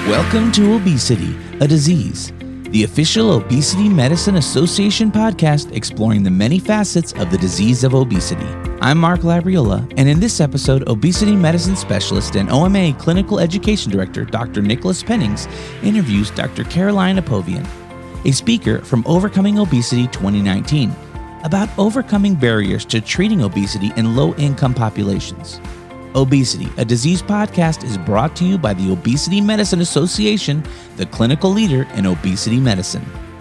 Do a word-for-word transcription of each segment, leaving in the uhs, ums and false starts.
Welcome to Obesity, a Disease, the official Obesity Medicine Association podcast exploring the many facets of the disease of obesity. I'm Mark Labriola, and in this episode, obesity medicine specialist and O M A clinical education director, Doctor Nicholas Pennings, interviews Doctor Caroline Apovian, a speaker from Overcoming Obesity twenty nineteen, about overcoming barriers to treating obesity in low-income populations. Obesity, a Disease podcast is brought to you by the Obesity Medicine Association, the clinical leader in obesity medicine.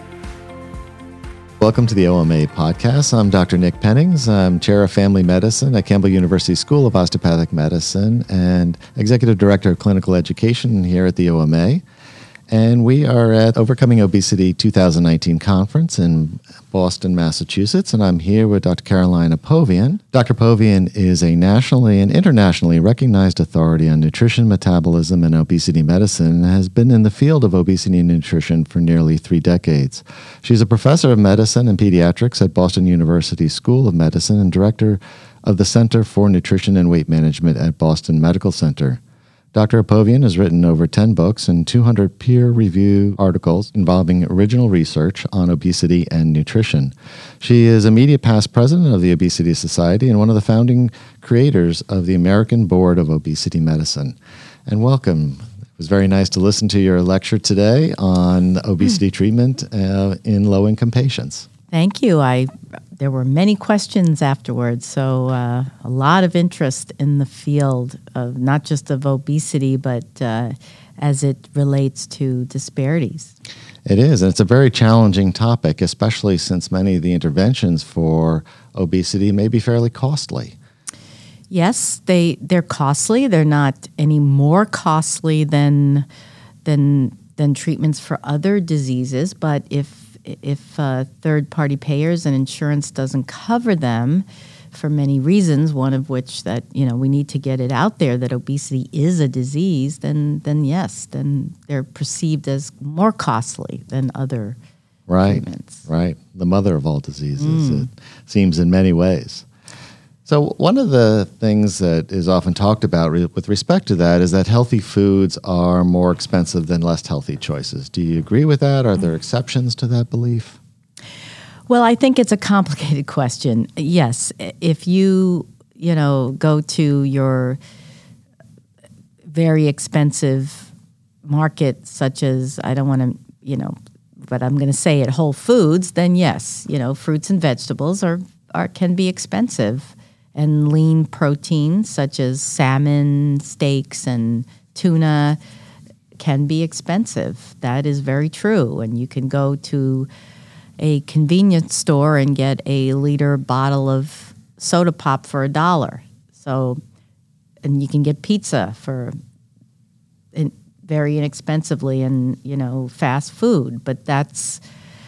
Welcome to the O M A podcast. I'm Doctor Nick Pennings. I'm Chair of Family Medicine at Campbell University School of Osteopathic Medicine and Executive Director of Clinical Education here at the O M A. And we are at Overcoming Obesity twenty nineteen conference in Boston, Massachusetts, and I'm here with Doctor Caroline Apovian. Doctor Apovian is a nationally and internationally recognized authority on nutrition, metabolism, and obesity medicine and has been in the field of obesity and nutrition for nearly three decades. She's a professor of medicine and pediatrics at Boston University School of Medicine and director of the Center for Nutrition and Weight Management at Boston Medical Center. Doctor Apovian has written over ten books and two hundred peer-reviewed articles involving original research on obesity and nutrition. She is immediate past president of the Obesity Society and one of the founding creators of the American Board of Obesity Medicine. And welcome. It was very nice to listen to your lecture today on obesity mm. treatment uh, in low-income patients. Thank you. I there were many questions afterwards, so uh, a lot of interest in the field of not just of obesity, but uh, as it relates to disparities. It is, and it's a very challenging topic, especially since many of the interventions for obesity may be fairly costly. Yes, they they're costly. They're not any more costly than than than treatments for other diseases, but if If uh, third-party payers and insurance doesn't cover them for many reasons, one of which that, you know, we need to get it out there that obesity is a disease, then then yes, then they're perceived as more costly than other right, treatments. Right, the mother of all diseases, Mm. it seems in many ways. So one of the things that is often talked about re- with respect to that is that healthy foods are more expensive than less healthy choices. Do you agree with that? Are there exceptions to that belief? Well, I think it's a complicated question. Yes, if you, you know, go to your very expensive market, such as, I don't want to, you know, but I'm going to say at Whole Foods, then yes, you know, fruits and vegetables are, are can be expensive. And lean proteins such as salmon, steaks, and tuna can be expensive. That is very true. And you can go to a convenience store and get a liter bottle of soda pop for a dollar. So, and you can get pizza for in, very inexpensively and, you know, fast food. But that's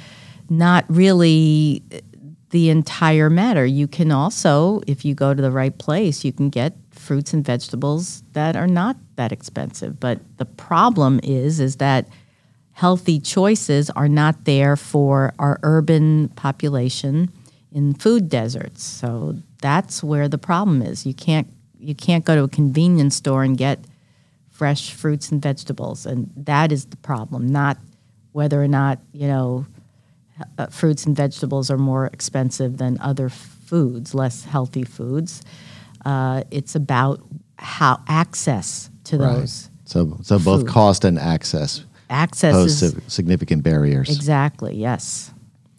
not really the entire matter. You can also, if you go to the right place, you can get fruits and vegetables that are not that expensive. But the problem is, is that healthy choices are not there for our urban population in food deserts. So that's where the problem is. You can't you can't go to a convenience store and get fresh fruits and vegetables, and that is the problem. Not whether or not, you know, Uh, fruits and vegetables are more expensive than other foods, less healthy foods. Uh, it's about how access to Right. those. So, so both foods. cost and access Access pose is sig- significant barriers. Exactly. Yes.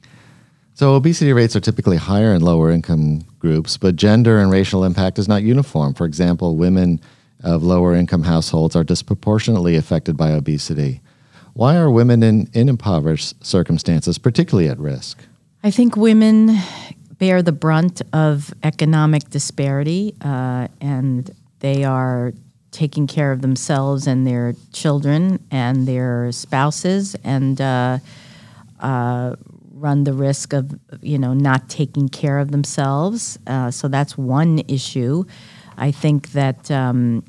So obesity rates are typically higher in lower income groups, but gender and racial impact is not uniform. For example, women of lower income households are disproportionately affected by obesity. Why are women in, in impoverished circumstances particularly at risk? I think women bear the brunt of economic disparity, uh, and they are taking care of themselves and their children and their spouses, and uh, uh, run the risk of, you know, not taking care of themselves. Uh, so that's one issue. I think that um,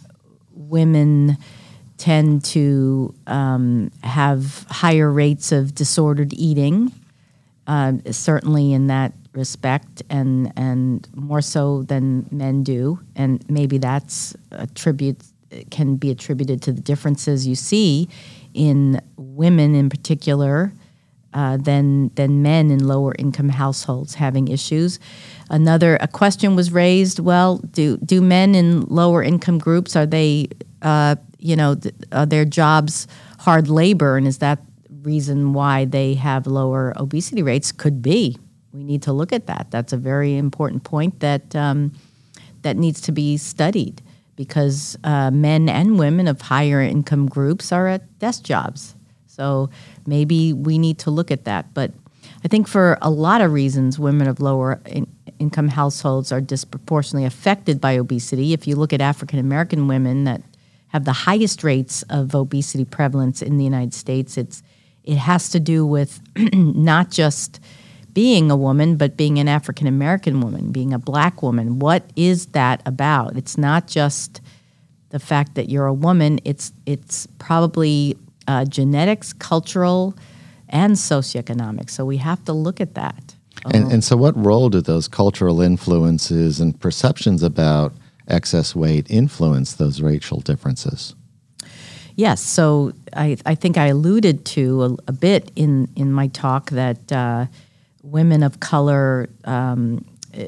women tend to um, have higher rates of disordered eating, uh, certainly in that respect, and and more so than men do, and maybe that's attributes can be attributed to the differences you see in women in particular uh, than than men in lower income households having issues. Another a question was raised. Well, do do men in lower income groups, are they uh, you know th- are their jobs hard labor, and is that reason why they have lower obesity rates? Could be. We need to look at that. That's a very important point that um, that needs to be studied, because uh, men and women of higher income groups are at desk jobs. So maybe we need to look at that. But I think for a lot of reasons, women of lower in- income households are disproportionately affected by obesity. If you look at African American women that have the highest rates of obesity prevalence in the United States, it's it has to do with not just being a woman, but being an African American woman, being a Black woman. What is that about? It's not just the fact that you're a woman. It's it's probably uh, genetics, cultural, and socioeconomic. So we have to look at that. And, and so what role do those cultural influences and perceptions about excess weight influence those racial differences? Yes, so I, I think I alluded to a, a bit in, in my talk that uh, women of color, um,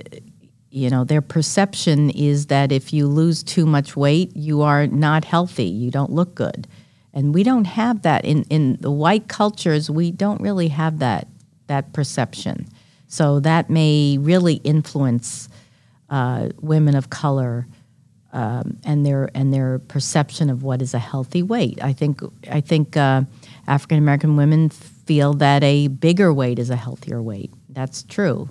you know, their perception is that if you lose too much weight, you are not healthy, you don't look good. And we don't have that. In, in the white cultures, we don't really have that that perception. So that may really influence uh, women of color um, and their and their perception of what is a healthy weight. I think I think uh, African American women feel that a bigger weight is a healthier weight. That's true.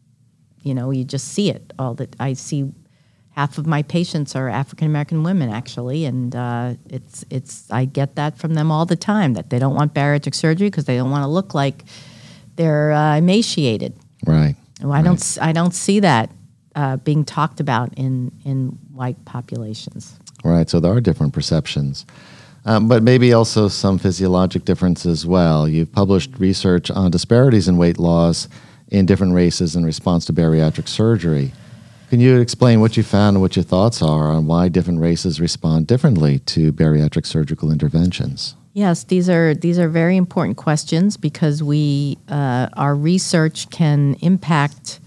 You know, you just see it all that I see. Half of my patients are African American women, actually, and uh, it's it's I get that from them all the time, that they don't want bariatric surgery because they don't want to look like they're uh, emaciated. Right. Well, I right. don't I don't see that uh, being talked about in in white populations. Right. So there are different perceptions, um, but maybe also some physiologic differences as well. You've published research on disparities in weight loss in different races in response to bariatric surgery. Can you explain what you found and what your thoughts are on why different races respond differently to bariatric surgical interventions? Yes, these are these are very important questions, because we uh, our research can impact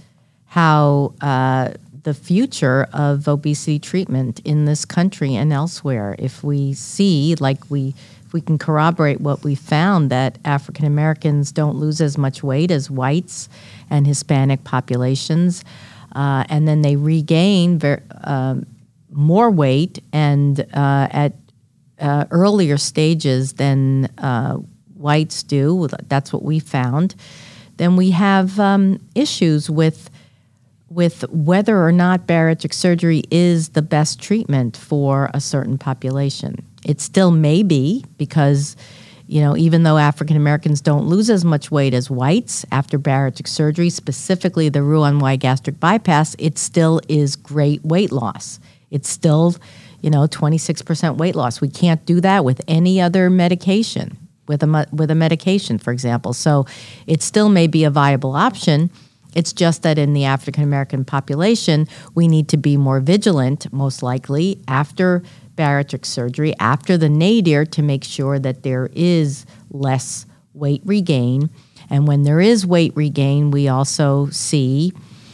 how uh, the future of obesity treatment in this country and elsewhere. If we see, like we, if we can corroborate what we found, that African Americans don't lose as much weight as whites and Hispanic populations. Uh, and then they regain ver- um, more weight and uh, at uh, earlier stages than uh, whites do. That's what we found. Then we have um, issues with with whether or not bariatric surgery is the best treatment for a certain population. It still may be, because you know, even though African Americans don't lose as much weight as whites after bariatric surgery, specifically the Roux-en-Y gastric bypass, it still is great weight loss. It's still, you know, twenty-six percent weight loss. We can't do that with any other medication, with a with a medication, for example. So it still may be a viable option. It's just that in the African American population, we need to be more vigilant, most likely, after bariatric surgery, after the nadir, to make sure that there is less weight regain. And when there is weight regain, we also see,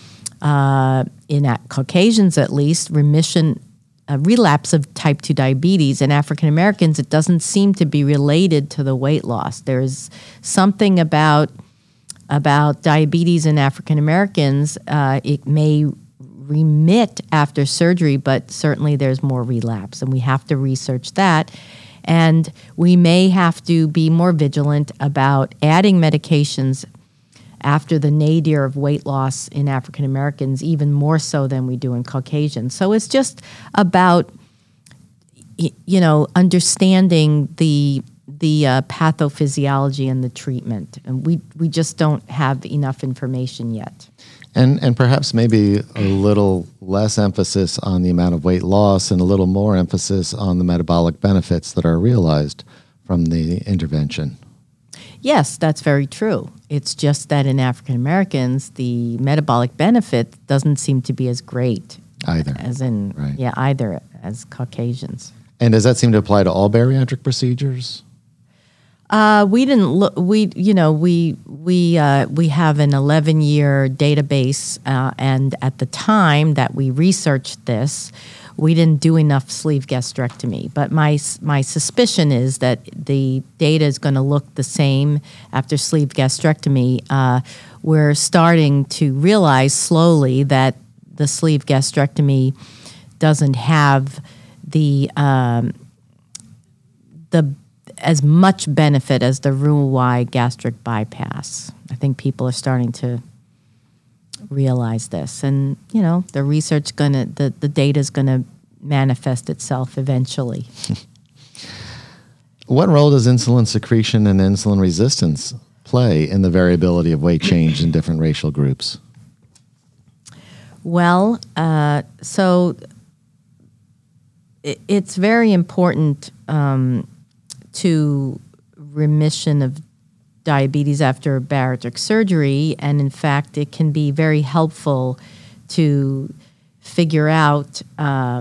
uh, in Caucasians at least, remission, a relapse of type two diabetes. In African Americans, it doesn't seem to be related to the weight loss. There's something about about diabetes in African Americans. Uh, it may remit after surgery, but certainly there's more relapse, and we have to research that. And we may have to be more vigilant about adding medications after the nadir of weight loss in African Americans, even more so than we do in Caucasians. So it's just about, you know, understanding the the uh, pathophysiology and the treatment, and we we just don't have enough information yet. And and perhaps maybe a little less emphasis on the amount of weight loss and a little more emphasis on the metabolic benefits that are realized from the intervention. Yes, that's very true. It's just that in African Americans, the metabolic benefit doesn't seem to be as great Either. as in Right. yeah, either as Caucasians. And does that seem to apply to all bariatric procedures? Uh, we didn't look. We, you know, we we uh, we have an eleven-year database, uh, and at the time that we researched this, we didn't do enough sleeve gastrectomy. But my my suspicion is that the data is going to look the same after sleeve gastrectomy. Uh, we're starting to realize slowly that the sleeve gastrectomy doesn't have the um, the as much benefit as the Roux-en-Y gastric bypass. I think people are starting to realize this, and you know, the research gonna the the data is gonna manifest itself eventually. What role does insulin secretion and insulin resistance play in the variability of weight change in different racial groups? Well, uh, so it, it's very important um, to remission of diabetes after bariatric surgery, and in fact, it can be very helpful to figure out uh,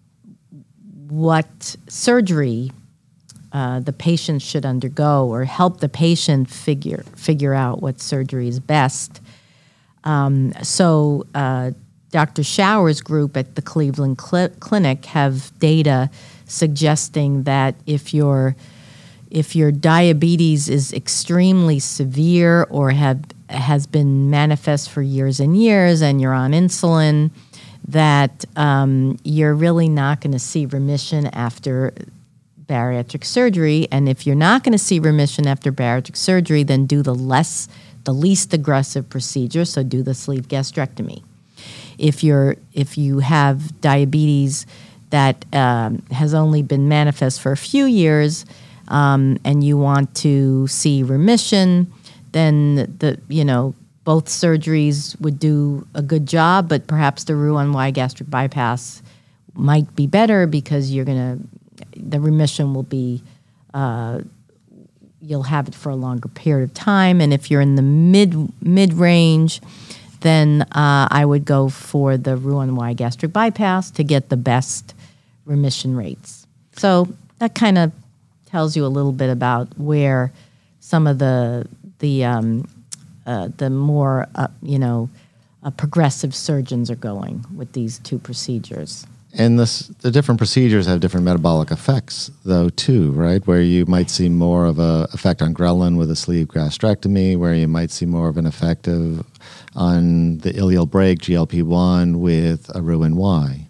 what surgery uh, the patient should undergo, or help the patient figure figure out what surgery is best. Um, so, uh, Doctor Shower's group at the Cleveland Cl- Clinic have data suggesting that if your if your diabetes is extremely severe or have has been manifest for years and years, and you're on insulin, that um, you're really not going to see remission after bariatric surgery. And if you're not going to see remission after bariatric surgery, then do the less, the least aggressive procedure. So do the sleeve gastrectomy. If you're if you have diabetes that um, has only been manifest for a few years, um, and you want to see remission, then the you know both surgeries would do a good job, but perhaps the Roux-en-Y gastric bypass might be better because you're gonna the remission will be uh, you'll have it for a longer period of time. And if you're in the mid mid range, then uh, I would go for the Roux-en-Y gastric bypass to get the best remission rates. So that kind of tells you a little bit about where some of the the um, uh, the more uh, you know uh, progressive surgeons are going with these two procedures. And this, the different procedures have different metabolic effects, though, too, right? Where you might see more of a effect on ghrelin with a sleeve gastrectomy, where you might see more of an effect of, on the ileal brake, G L P one, with a Roux-en-Y.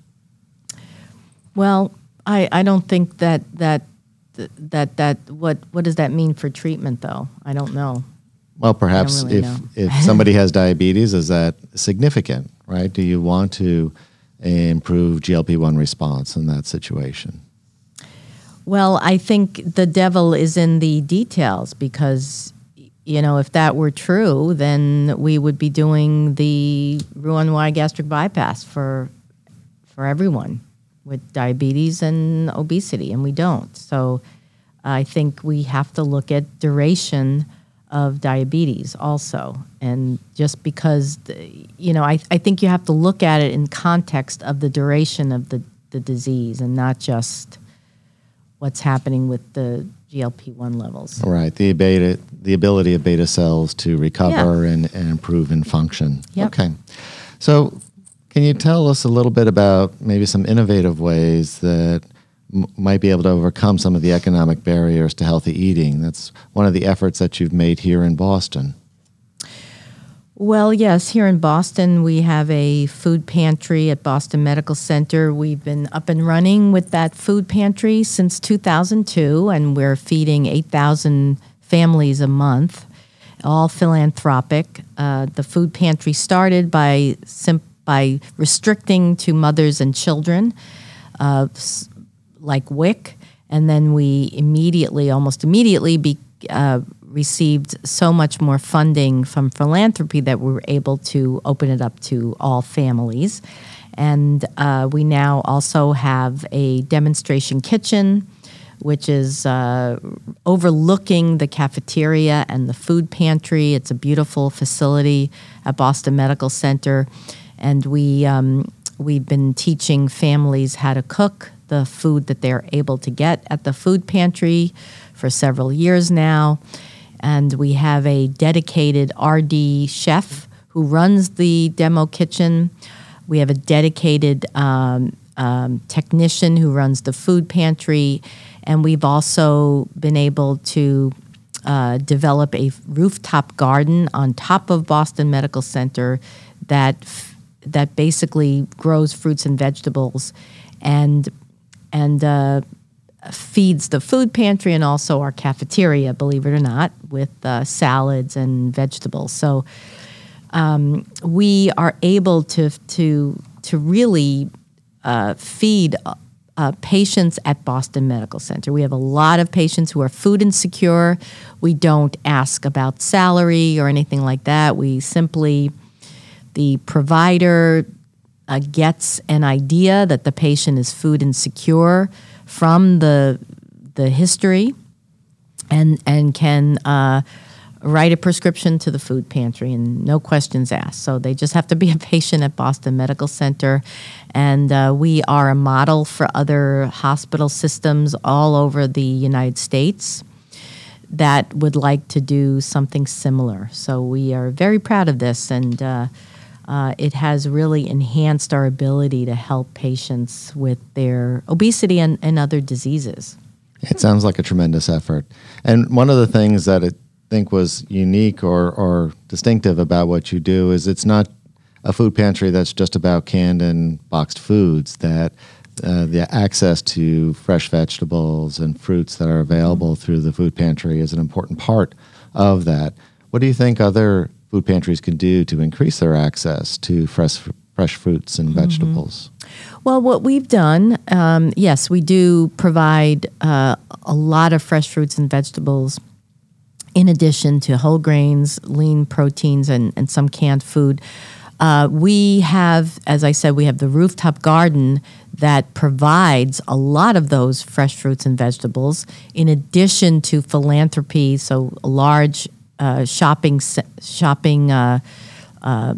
Well, I, I don't think that that that that what what does that mean for treatment, though? I don't know. Well, perhaps really if know. if somebody has diabetes, is that significant, right? Do you want to improve G L P one response in that situation? Well, I think the devil is in the details, because, you know, if that were true, then we would be doing the Roux-en-Y gastric bypass for for everyone with diabetes and obesity, and we don't. So I think we have to look at duration of diabetes also. And just because, you know, I, I think you have to look at it in context of the duration of the, the disease, and not just what's happening with the G L P one levels. Right, the beta, the ability of beta cells to recover Yeah. and, and improve in function. Yep. Okay. So can you tell us a little bit about maybe some innovative ways that m- might be able to overcome some of the economic barriers to healthy eating? That's one of the efforts that you've made here in Boston. Well, yes, here in Boston, we have a food pantry at Boston Medical Center. We've been up and running with that food pantry since two thousand two, and we're feeding eight thousand families a month, all philanthropic. Uh, the food pantry started by sim- by restricting to mothers and children, uh, like W I C, and then we immediately, almost immediately, be, uh, received so much more funding from philanthropy that we were able to open it up to all families. And uh, we now also have a demonstration kitchen, which is uh, overlooking the cafeteria and the food pantry. It's a beautiful facility at Boston Medical Center. And we, um, we've been teaching families how to cook the food that they're able to get at the food pantry for several years now. And we have a dedicated R D chef who runs the demo kitchen. We have a dedicated um, um, technician who runs the food pantry. And we've also been able to uh, develop a rooftop garden on top of Boston Medical Center that that basically grows fruits and vegetables and and uh, feeds the food pantry and also our cafeteria, believe it or not, with uh, salads and vegetables. So um, we are able to to to really uh, feed uh, patients at Boston Medical Center. We have a lot of patients who are food insecure. We don't ask about salary or anything like that. We simply The provider uh, gets an idea that the patient is food insecure from the the history, and and can uh, write a prescription to the food pantry, and no questions asked. So they just have to be a patient at Boston Medical Center, and uh, we are a model for other hospital systems all over the United States that would like to do something similar. So we are very proud of this, and uh, Uh, it has really enhanced our ability to help patients with their obesity and, and other diseases. It sounds like a tremendous effort. And one of the things that I think was unique or, or distinctive about what you do is it's not a food pantry that's just about canned and boxed foods, that uh, the access to fresh vegetables and fruits that are available mm-hmm. through the food pantry is an important part of that. What do you think other food pantries can do to increase their access to fresh fresh fruits and vegetables? Mm-hmm. Well, what we've done, um, yes, we do provide uh, a lot of fresh fruits and vegetables in addition to whole grains, lean proteins, and, and some canned food. Uh, we have, as I said, we have the rooftop garden that provides a lot of those fresh fruits and vegetables in addition to philanthropy, so a large Uh, shopping, shopping. Uh, uh,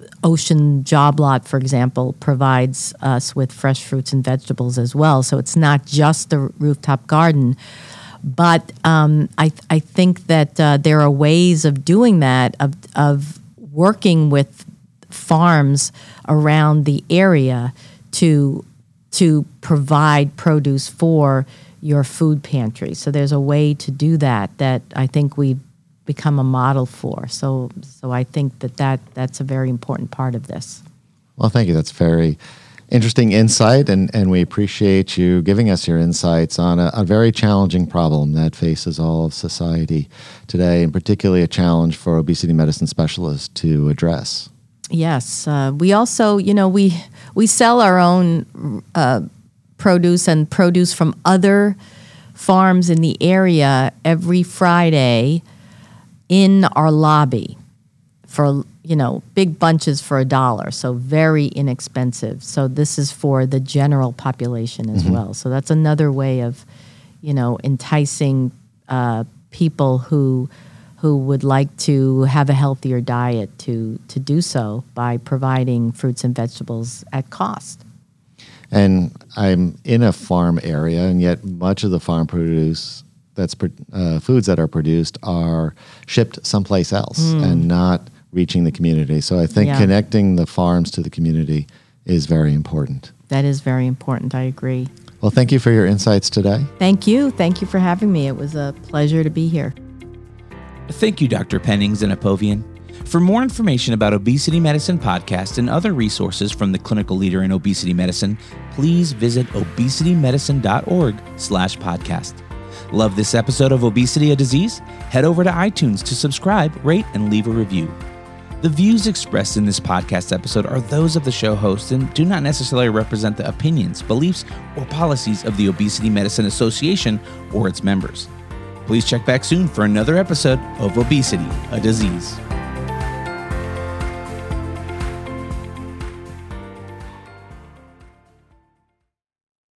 Ocean Job Lot, for example, provides us with fresh fruits and vegetables as well. So it's not just the rooftop garden, but um, I, I think that uh, there are ways of doing that, of of working with farms around the area to to provide produce for your food pantry. So there's a way to do that that I think we've become a model for. So so I think that, that that's a very important part of this. Well, thank you. That's very interesting insight, and, and we appreciate you giving us your insights on a, a very challenging problem that faces all of society today, and particularly a challenge for obesity medicine specialists to address. Yes. Uh, we also, you know, we, we sell our own uh, produce and produce from other farms in the area every Friday in our lobby for, you know, big bunches for a dollar, so very inexpensive. So this is for the general population as mm-hmm. well. So that's another way of, you know, enticing uh, people who who would like to have a healthier diet to to do so by providing fruits and vegetables at cost. And I'm in a farm area, and yet much of the farm produce that's uh, foods that are produced are shipped someplace else mm. and not reaching the community. So I think yeah. connecting the farms to the community is very important. That is very important. I agree. Well, thank you for your insights today. Thank you. Thank you for having me. It was a pleasure to be here. Thank you, Doctor Pennings and Apovian. For more information about Obesity Medicine Podcast and other resources from the clinical leader in obesity medicine, please visit obesitymedicine.org slash podcast. Love this episode of Obesity, a Disease? Head over to iTunes to subscribe, rate, and leave a review. The views expressed in this podcast episode are those of the show host and do not necessarily represent the opinions, beliefs, or policies of the Obesity Medicine Association or its members. Please check back soon for another episode of Obesity, a Disease.